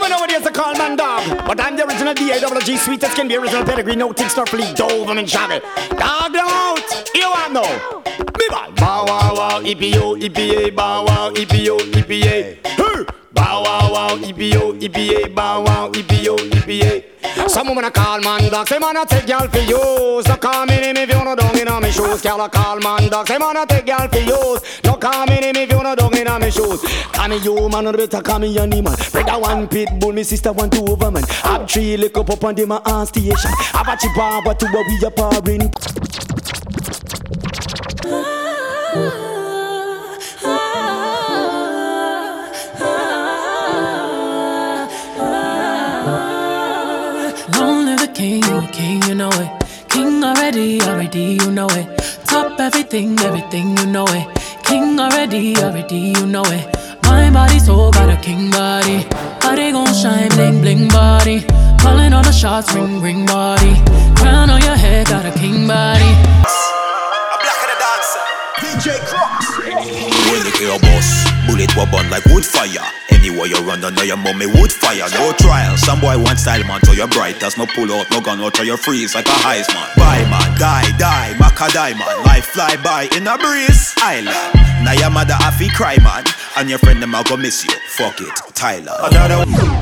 woman nowadays a call man dog, but I'm the original D-A-G, sweetest can be original pedigree, no tick, stuff, leak, dove, I'm in shadow. Dog out, you want no? Me ball, bow wow wow, EPO, EPA, bow wow, EPO, EPA. Bow wow wow, EPO, EPA, bow wow, EPO, EPA. Some woman a call man dog, say man a take y'all for use. No call me name if you no dung in on me shoes. Girl a call man dog, say man a take y'all for use. No call me name if you no dung in on me shoes. Call me you man, or better call me animal. Brother one pit bull, me sister one two over man. Have three lick up on them a station. Have a chip bar, but to what we a parring. King, you a king, you know it. King already, you know it. Top everything, you know it. King already, you know it. My body so got a king body. Body gon' shine, bling, bling body. Calling all the shots, ring, ring body. Crown on your head, got a king body. A black of the dancer, DJ Crocs. When the air boss, bullet were burn like wood fire. Anywhere you run, under your mommy wood fire. No trial, some boy want style man, so you're bright. As no pull out, no gun out, so you freeze like a Heisman. Bye man, die, Maca diamond. Life fly by in a breeze, island. Now your mother happy cry man, and your friend them a go miss you. Fuck it, Tyler. Another one.